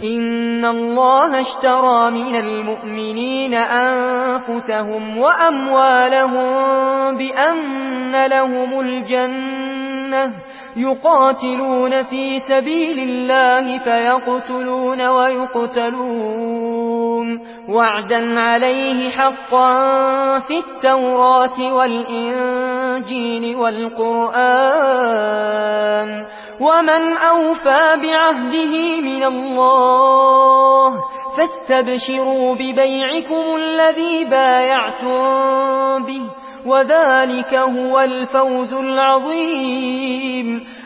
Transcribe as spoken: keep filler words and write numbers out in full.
إن الله اشترى من المؤمنين أنفسهم وأموالهم بأن لهم الجنة يقاتلون في سبيل الله فيقتلون ويقتلون وعدا عليه حقا في التوراة والإنجيل والقرآن ومن أوفى بعهده من الله فاستبشروا ببيعكم الذي بايعتم به وذلك هو الفوز العظيم